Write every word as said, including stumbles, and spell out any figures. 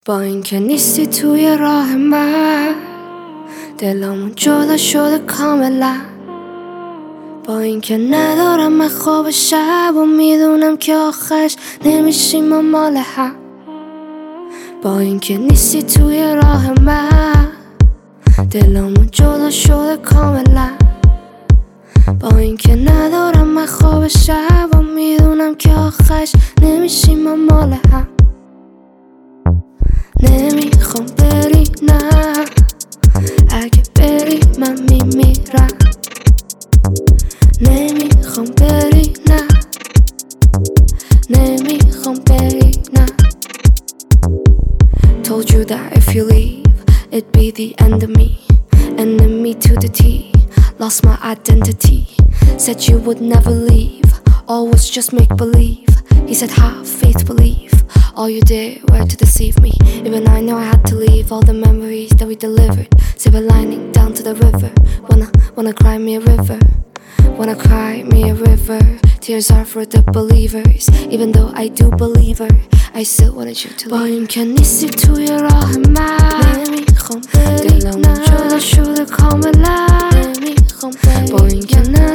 با اینکه نیستی توی راه من، دلمون جدا شده کاملا. با اینکه ندارم من خواب شب و میدونم که آخرش نمیشیم ما مال هم. با اینکه نیستی توی راه من، دلمون جدا شده کاملا. با اینکه ندارم من خواب شب و میدونم که آخرش نمیشیم ما مال هم. نمیخوام بری نه، اگه بری من میمیرم. نمیخوام بری نه، نمیخوام بری نه. Told you that if you leave it'd be the end of me. Enemy to the T, lost my identity. Said you would never leave, all was just make believe. He said have faith, believe. All you did were to deceive me. Even I know I had to leave all the memories that we delivered. Silver lining down to the river. Wanna, wanna cry me a river. Wanna cry me a river. Tears are for the believers. Even though I do believe her, I still wanted you to leave. با اینکه نیستی توی راه من، نمیخوام بری نه. دلمون جدا شده کاملا. نمیخوام بری. با اینکه نه